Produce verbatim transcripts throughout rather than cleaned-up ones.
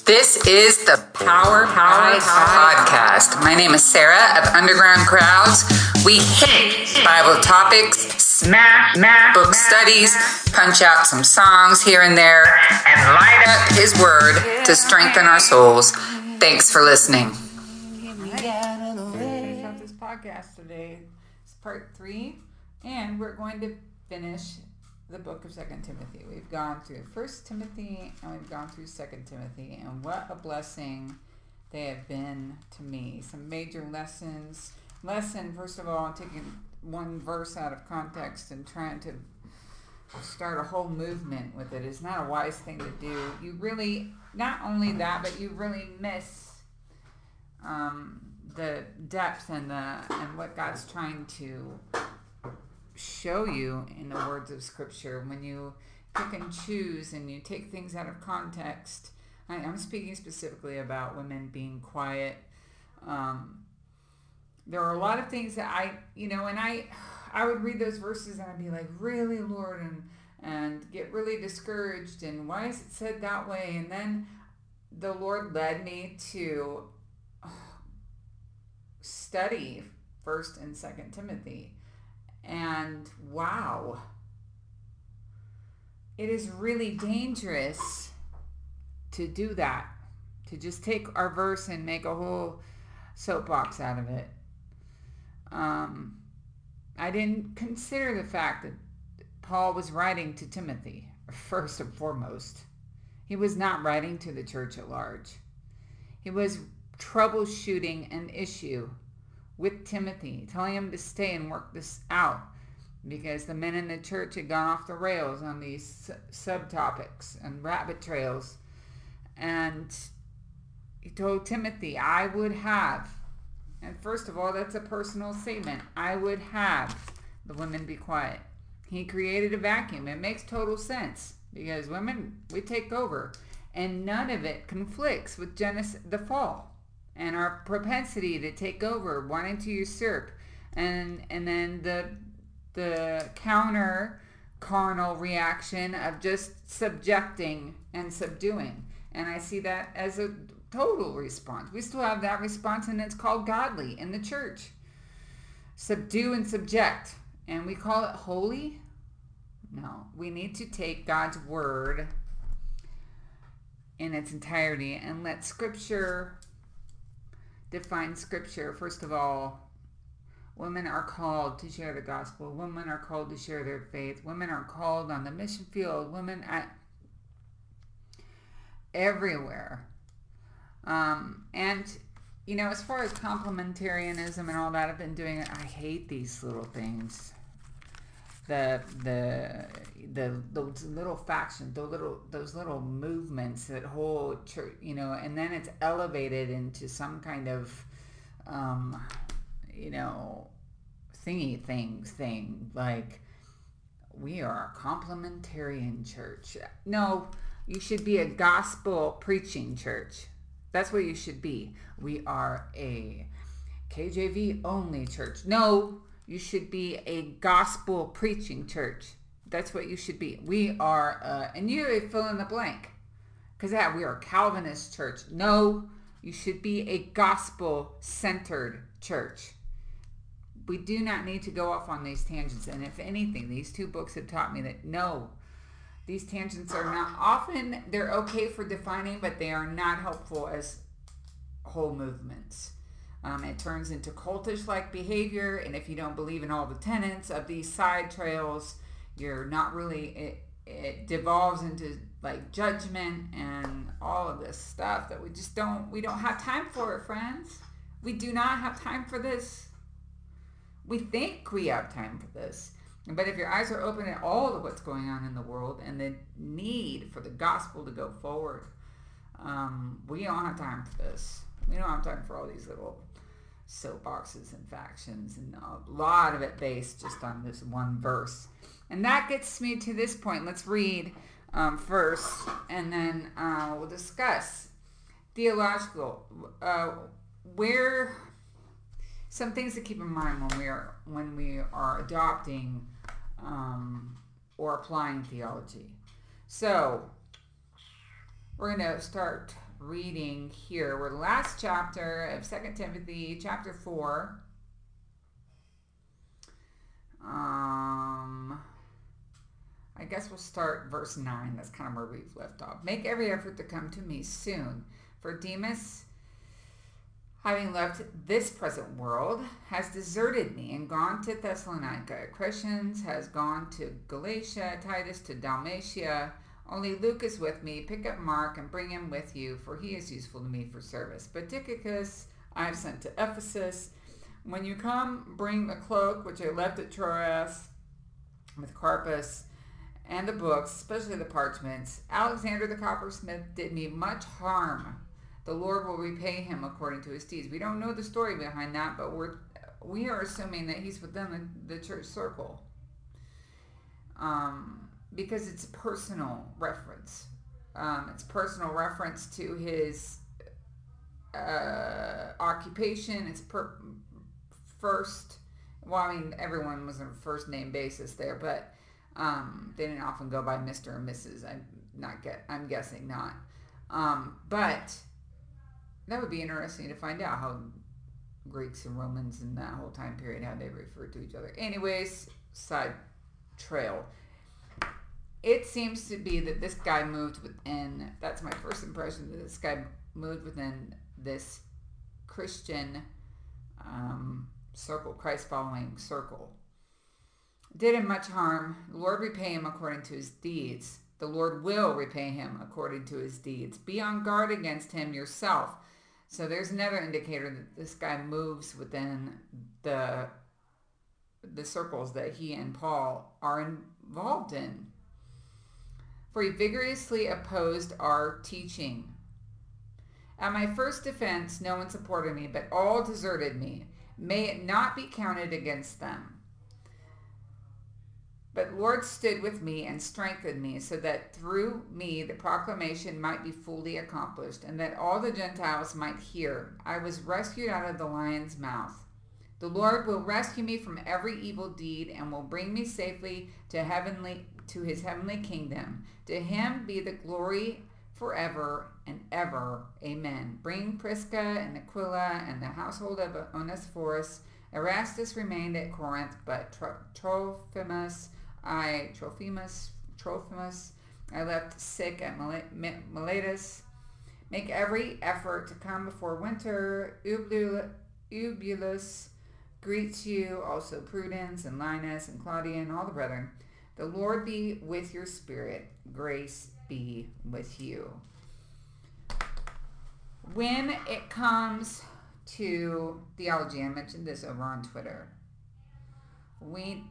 This is the Power Power Podcast. My name is Sarah of Underground Crowds. We hit Bible topics, smack, smack book studies, punch out some songs here and there, and light up His Word to strengthen our souls. Thanks for listening. Finish out this podcast today. It's part three, and we're going to finish the book of Second Timothy. We've gone through First Timothy and we've gone through Second Timothy, and what a blessing they have been to me. Some major lessons. Lesson, first of all, taking one verse out of context and trying to start a whole movement with it is not a wise thing to do. You really, not only that, but you really miss um, the depth and the and what God's trying to show you in the words of Scripture. When you pick and choose and you take things out of context, I, I'm speaking specifically about women being quiet. Um, there are a lot of things that I, you know, and I, I would read those verses and I'd be like, really, Lord, and and get really discouraged. And why is it said that way? And then the Lord led me to study First and Second Timothy. And wow, it is really dangerous to do that, to just take our verse and make a whole soapbox out of it. Um, I didn't consider the fact that Paul was writing to Timothy, first and foremost. He was not writing to the church at large. He was troubleshooting an issue with Timothy, telling him to stay and work this out, because the men in the church had gone off the rails on these subtopics and rabbit trails. And he told Timothy, I would have, and first of all, that's a personal statement, I would have the women be quiet. He created a vacuum. It makes total sense, because women, we take over, and none of it conflicts with Genesis, the fall, and our propensity to take over, wanting to usurp, and and then the the counter carnal reaction of just subjecting and subduing. And I see that as a total response. We still have that response, and it's called godly in the church. Subdue and subject. And we call it holy? No. We need to take God's word in its entirety and let Scripture define Scripture. First of all, women are called to share the gospel. Women are called to share their faith. Women are called on the mission field. Women at everywhere. Um, and, you know, as far as complementarianism and all that, I've been doing it. I hate these little things. The the the those little factions, those little those little movements that hold church, you know, and then it's elevated into some kind of, um, you know, thingy things thing like we are a complementarian church. No, you should be a gospel preaching church. That's what you should be. We are a K J V only church. No. You should be a gospel preaching church. That's what you should be. We are, uh, and you fill in the blank. Because yeah, we are a Calvinist church. No, you should be a gospel-centered church. We do not need to go off on these tangents. And if anything, these two books have taught me that no, these tangents are not, often they're okay for defining, but they are not helpful as whole movements. Um, it turns into cultish-like behavior, and if you don't believe in all the tenets of these side trails, you're not really, it, it devolves into like judgment and all of this stuff that we just don't, we don't have time for it, friends. We do not have time for this. We think we have time for this. But if your eyes are open at all of what's going on in the world and the need for the gospel to go forward, um, we don't have time for this. We don't have time for all these little soapboxes and factions, and a lot of it based just on this one verse. And that gets me to this point. Let's read um, first, and then uh, we'll discuss theological, uh, where some things to keep in mind when we are when we are adopting um, or applying theology. So we're going to start reading here. We're the last chapter of Second Timothy, chapter four. Um, I guess we'll start verse nine. That's kind of where we've left off. Make every effort to come to me soon, for Demas, having left this present world, has deserted me and gone to Thessalonica. Crescens has gone to Galatia, Titus to Dalmatia. Only Luke is with me. Pick up Mark and bring him with you, for he is useful to me for service. But Tychicus I have sent to Ephesus. When you come, bring the cloak which I left at Troas with Carpus, and the books, especially the parchments. Alexander the coppersmith did me much harm. The Lord will repay him according to his deeds. We don't know the story behind that, but we're we are assuming that he's within the, the church circle, um, because it's a personal reference. Um, it's personal reference to his uh, occupation. It's per, first. Well, I mean, everyone was on a first name basis there, but um, they didn't often go by Mister or Missus I'm not get. I'm guessing not. Um, but that would be interesting to find out how Greeks and Romans in that whole time period, how they referred to each other. Anyways, side trail. It seems to be that this guy moved within, that's my first impression, that this guy moved within this Christian um, circle, Christ-following circle. Did him much harm. The Lord repay him according to his deeds. The Lord will repay him according to his deeds. Be on guard against him yourself. So there's another indicator that this guy moves within the the circles that he and Paul are involved in. For he vigorously opposed our teaching. At my first defense, no one supported me, but all deserted me. May it not be counted against them. But the Lord stood with me and strengthened me, so that through me the proclamation might be fully accomplished, and that all the Gentiles might hear. I was rescued out of the lion's mouth. The Lord will rescue me from every evil deed, and will bring me safely to heavenly to his heavenly kingdom. To him be the glory forever and ever. Amen. Bring Prisca and Aquila and the household of Onesiphorus. Erastus remained at Corinth, but Trophimus I, Trophimus, Trophimus, I left sick at Miletus. Make every effort to come before winter. Eubulus greets you, also Prudence and Linus and Claudia and all the brethren. The Lord be with your spirit. Grace be with you. When it comes to theology, I mentioned this over on Twitter, we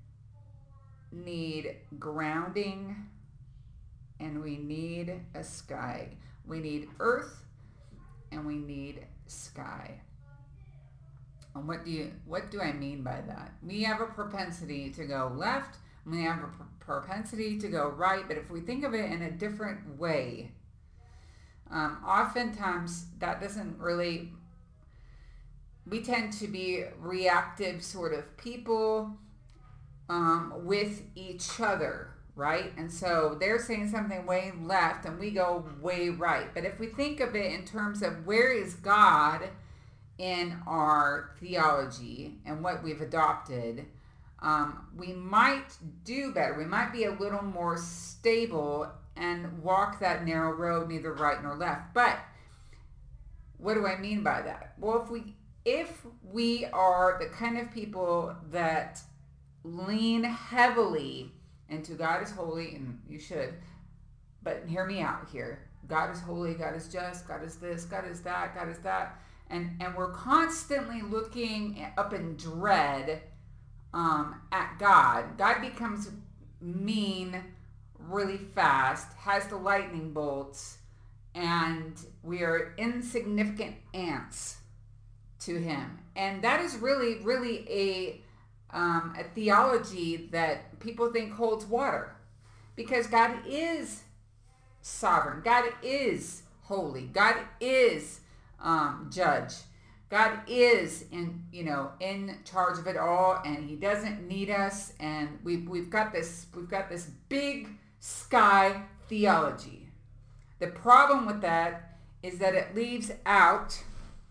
need grounding and we need a sky. We need earth and we need sky. And what do you what do I mean by that? We have a propensity to go left, we have a propensity to go right, but if we think of it in a different way, um, oftentimes that doesn't really, we tend to be reactive sort of people um, with each other, right? And so they're saying something way left and we go way right. But if we think of it in terms of where is God in our theology and what we've adopted, um, we might do better. We might be a little more stable and walk that narrow road, neither right nor left. But what do I mean by that? Well, if we if we are the kind of people that lean heavily into God is holy, and you should, but hear me out here. God is holy, God is just, God is this, God is that, God is that. And, and we're constantly looking up in dread um, at God. God becomes mean really fast, has the lightning bolts, and we are insignificant ants to him. And that is really, really a um, a theology that people think holds water, because God is sovereign. God is holy. God is um, judge. God is in, you know, in charge of it all, and he doesn't need us. And we've we've got this we've got this big sky theology. The problem with that is that it leaves out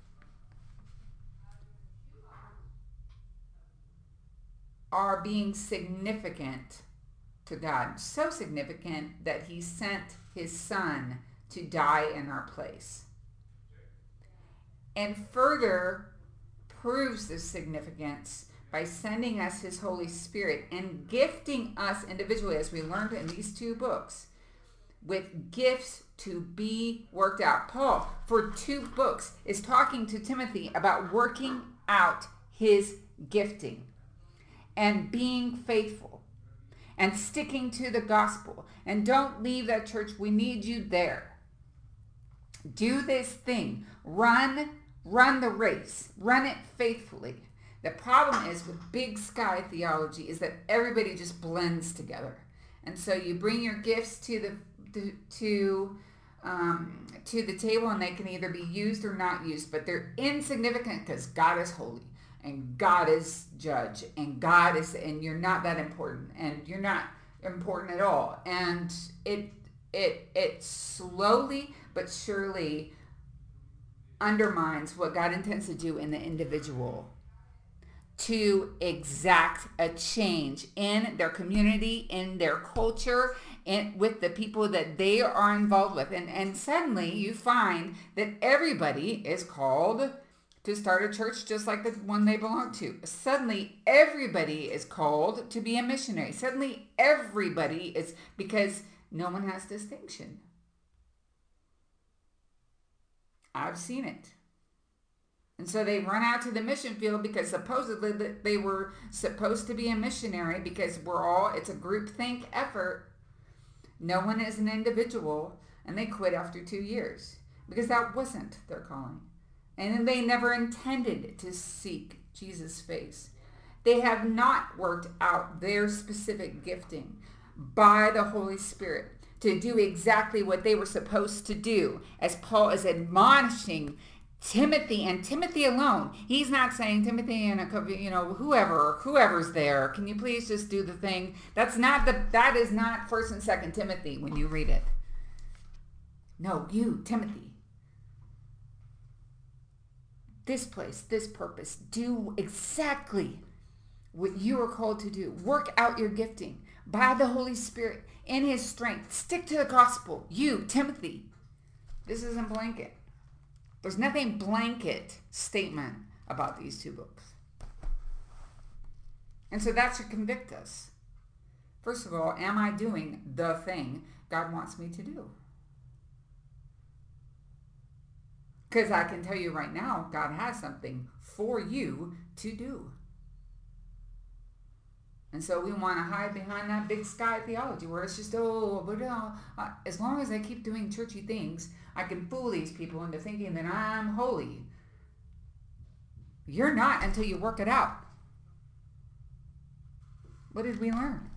our being significant to God. So significant that he sent his son to die in our place. And further proves this significance by sending us his Holy Spirit and gifting us individually, as we learned in these two books, with gifts to be worked out. Paul, for two books, is talking to Timothy about working out his gifting and being faithful and sticking to the gospel. And don't leave that church. We need you there. Do this thing. Run, run the race. Run it faithfully. The problem is with big sky theology is that everybody just blends together. And so you bring your gifts to the to, to um, to the table, and they can either be used or not used, but they're insignificant because God is holy and God is judge and God is, and you're not that important and you're not important at all. And it it it slowly but surely undermines what God intends to do in the individual, to exact a change in their community, in their culture, and with the people that they are involved with. And, and suddenly you find that everybody is called to start a church just like the one they belong to. Suddenly everybody is called to be a missionary. Suddenly everybody is, because no one has distinction. I've seen it. And so they run out to the mission field because supposedly they were supposed to be a missionary, because we're all, it's a groupthink effort. No one is an individual, and they quit after two years because that wasn't their calling. And they never intended to seek Jesus' face. They have not worked out their specific gifting by the Holy Spirit to do exactly what they were supposed to do, as Paul is admonishing Timothy, and Timothy alone. He's not saying, Timothy and a, you know, whoever, whoever's there, can you please just do the thing? That's not the, that is not First and Second Timothy when you read it. No, you, Timothy. This place, this purpose, do exactly what you are called to do. Work out your gifting by the Holy Spirit in his strength. Stick to the gospel. You, Timothy. This isn't blanket. There's nothing blanket statement about these two books. And so that should convict us. First of all, am I doing the thing God wants me to do? Because I can tell you right now, God has something for you to do. And so we want to hide behind that big sky theology where it's just, oh, but uh, as long as I keep doing churchy things, I can fool these people into thinking that I'm holy. You're not until you work it out. What did we learn?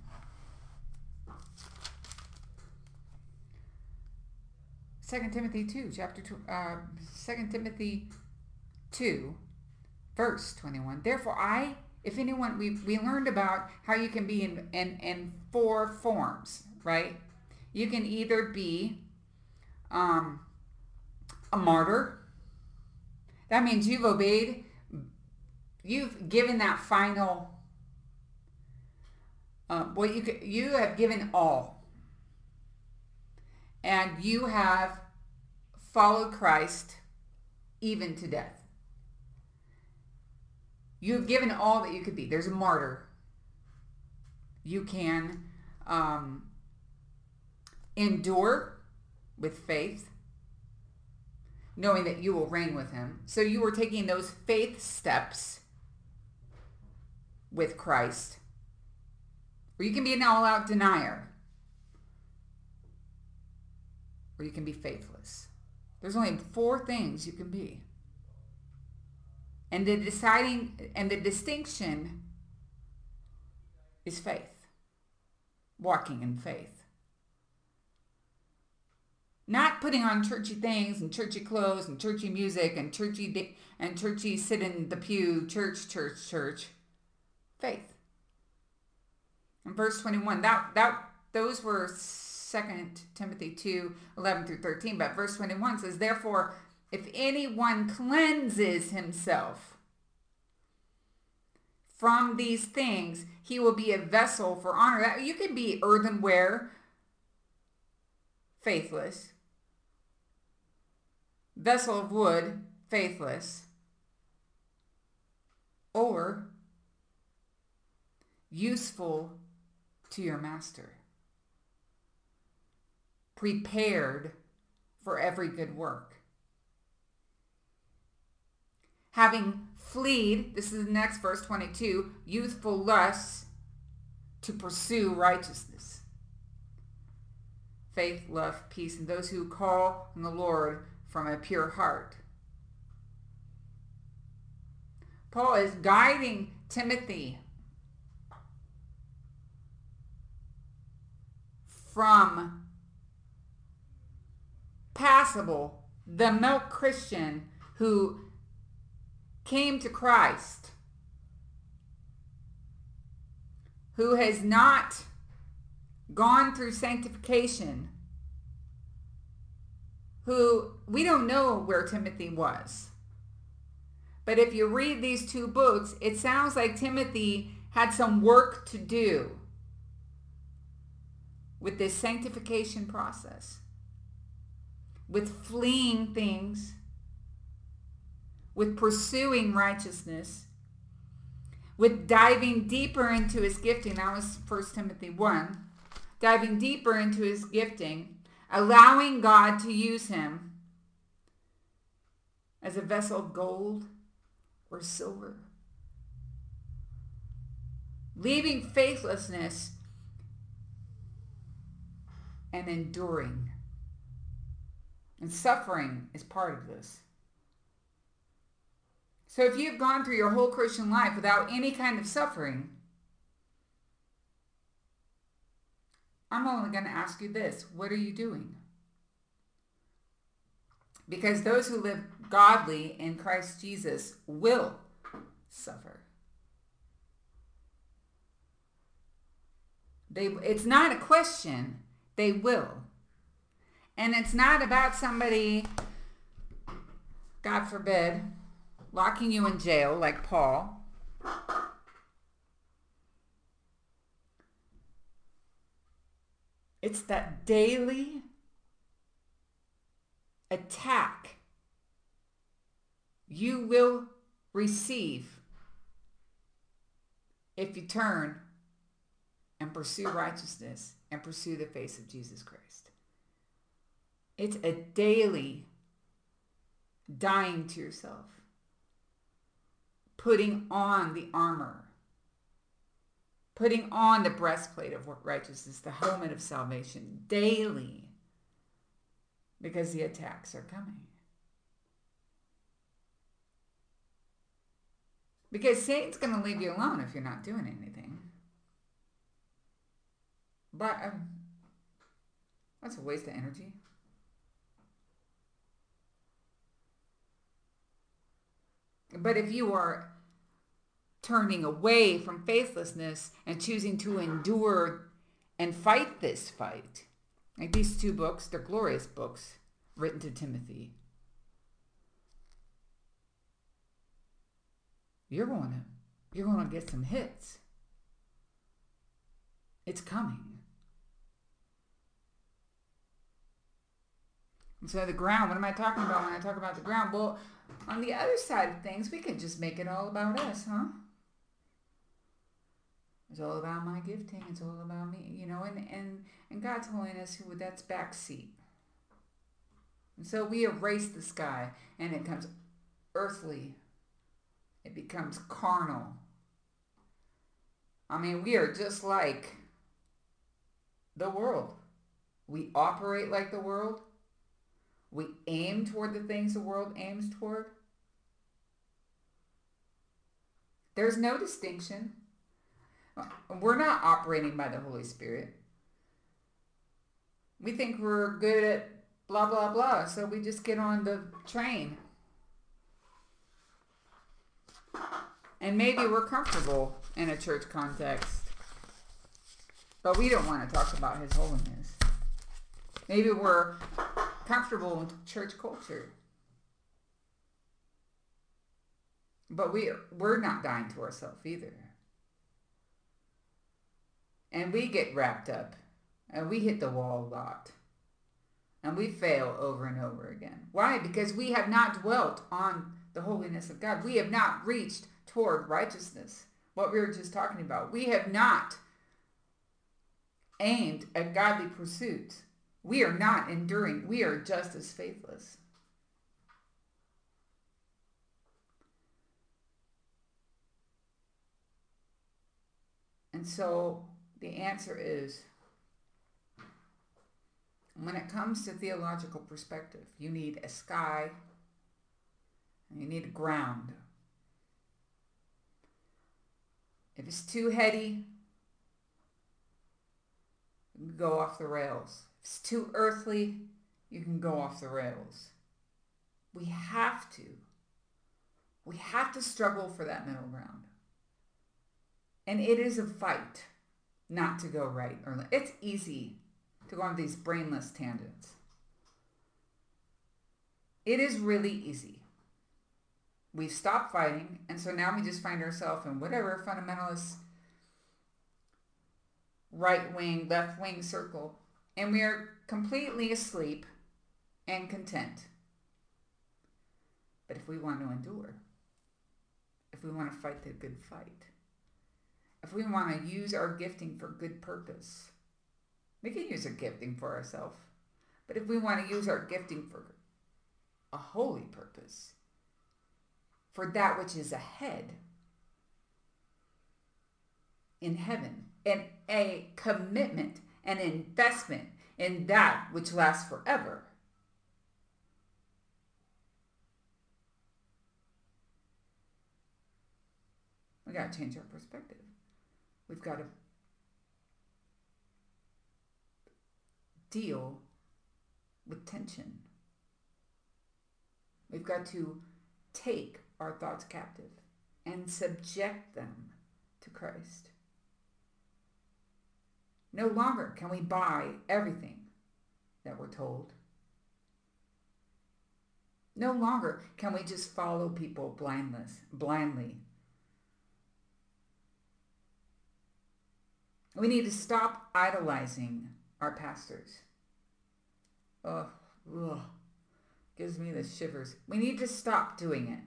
Second Timothy two, chapter two, uh, Second Timothy two, verse twenty-one. Therefore, I, if anyone, we we learned about how you can be in, in, in four forms, right? You can either be um, a martyr. That means you've obeyed, you've given that final, uh, well, you could, you have given all. And you have followed Christ even to death. You've given all that you could be. There's a martyr. You can um, endure with faith, knowing that you will reign with him. So you were taking those faith steps with Christ. Or you can be an all-out denier. Or you can be faithless. There's only four things you can be. And the deciding and the distinction is faith. Walking in faith. Not putting on churchy things and churchy clothes and churchy music and churchy and churchy sit in the pew, church, church, church. Faith. In verse twenty-one, that that those were Second Timothy two, eleven through thirteen. But verse twenty-one says, therefore, if anyone cleanses himself from these things, he will be a vessel for honor. You can be earthenware, faithless. Vessel of wood, faithless. Or useful to your master. Prepared for every good work. Having fleed, this is the next verse, twenty-two, youthful lusts to pursue righteousness. Faith, love, peace, and those who call on the Lord from a pure heart. Paul is guiding Timothy from passable, the milk Christian who came to Christ, who has not gone through sanctification, who we don't know where Timothy was. But if you read these two books, it sounds like Timothy had some work to do with this sanctification process, with fleeing things, with pursuing righteousness, with diving deeper into his gifting. That was First Timothy one. Diving deeper into his gifting, allowing God to use him as a vessel of gold or silver. Leaving faithlessness and enduring. And suffering is part of this. So if you've gone through your whole Christian life without any kind of suffering, I'm only going to ask you this. What are you doing? Because those who live godly in Christ Jesus will suffer. They, it's not a question. They will. And it's not about somebody, God forbid, locking you in jail like Paul. It's that daily attack you will receive if you turn and pursue righteousness and pursue the face of Jesus Christ. It's a daily dying to yourself, putting on the armor, putting on the breastplate of righteousness, the helmet of salvation daily, because the attacks are coming. Because Satan's going to leave you alone if you're not doing anything. But um, that's a waste of energy. But if you are turning away from faithlessness and choosing to endure and fight this fight, like these two books, they're glorious books written to Timothy. You're going to, you're going to get some hits. It's coming. And so the ground, what am I talking about when I talk about the ground? Well, on the other side of things, we could just make it all about us, huh? It's all about my gifting. It's all about me, you know, and, and, and God's holiness, who that's backseat. And so we erase the sky and it becomes earthly. It becomes carnal. I mean, we are just like the world. We operate like the world. We aim toward the things the world aims toward. There's no distinction. We're not operating by the Holy Spirit. We think we're good at blah, blah, blah, so we just get on the train. And maybe we're comfortable in a church context, but we don't want to talk about His holiness. Maybe we're comfortable with church culture. But we, we're not dying to ourselves either. And we get wrapped up. And we hit the wall a lot. And we fail over and over again. Why? Because we have not dwelt on the holiness of God. We have not reached toward righteousness. What we were just talking about. We have not aimed at godly pursuits. We are not enduring. We are just as faithless. And so the answer is, when it comes to theological perspective, you need a sky and you need a ground. If it's too heady, you can go off the rails. If it's too earthly, you can go off the rails. We have to. We have to struggle for that middle ground. And it is a fight not to go right or left. It's easy to go on these brainless tangents. It is really easy. We've stopped fighting, and so now we just find ourselves in whatever fundamentalist right-wing, left-wing circle, and we are completely asleep and content. But if we want to endure, if we want to fight the good fight, if we want to use our gifting for good purpose, we can use our gifting for ourselves. But if we want to use our gifting for a holy purpose, for that which is ahead in heaven, and a commitment, an investment in that which lasts forever, we got to change our perspective. We've got to deal with tension. We've got to take our thoughts captive and subject them to Christ. No longer can we buy everything that we're told. No longer can we just follow people blindless, blindly. We need to stop idolizing our pastors. Oh, ugh, gives me the shivers. We need to stop doing it.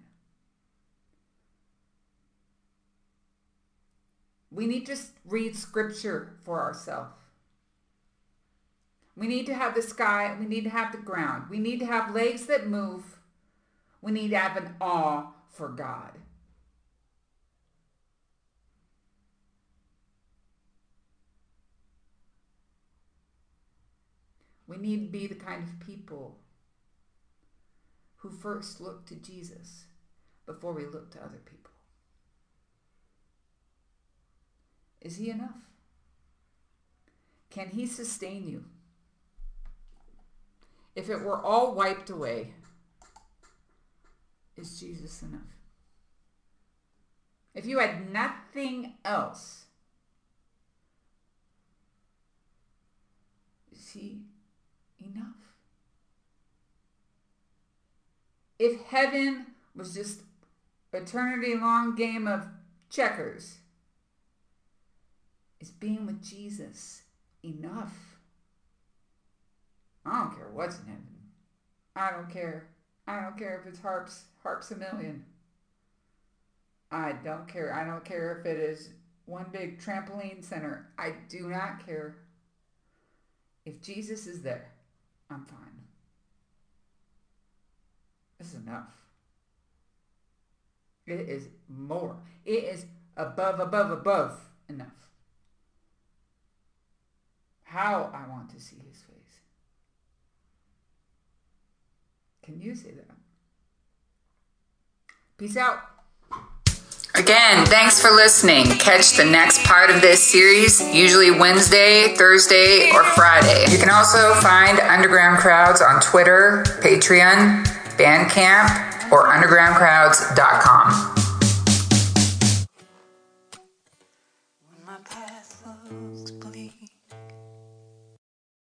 We need to read scripture for ourselves. We need to have the sky. We need to have the ground. We need to have legs that move. We need to have an awe for God. We need to be the kind of people who first look to Jesus before we look to other people. Is he enough? Can he sustain you? If it were all wiped away, is Jesus enough? If you had nothing else, is he enough? If heaven was just eternity long game of checkers, is being with Jesus enough? I don't care what's in heaven. I don't care. I don't care if it's harps, harps a million. I don't care. I don't care if it is one big trampoline center. I do not care. If Jesus is there, I'm fine. This is enough. It is more. It is above, above, above enough. How I want to see his face. Can you say that? Peace out. Again, thanks for listening. Catch the next part of this series, usually Wednesday, Thursday, or Friday. You can also find Underground Crowds on Twitter, Patreon, Bandcamp, or underground crowds dot com.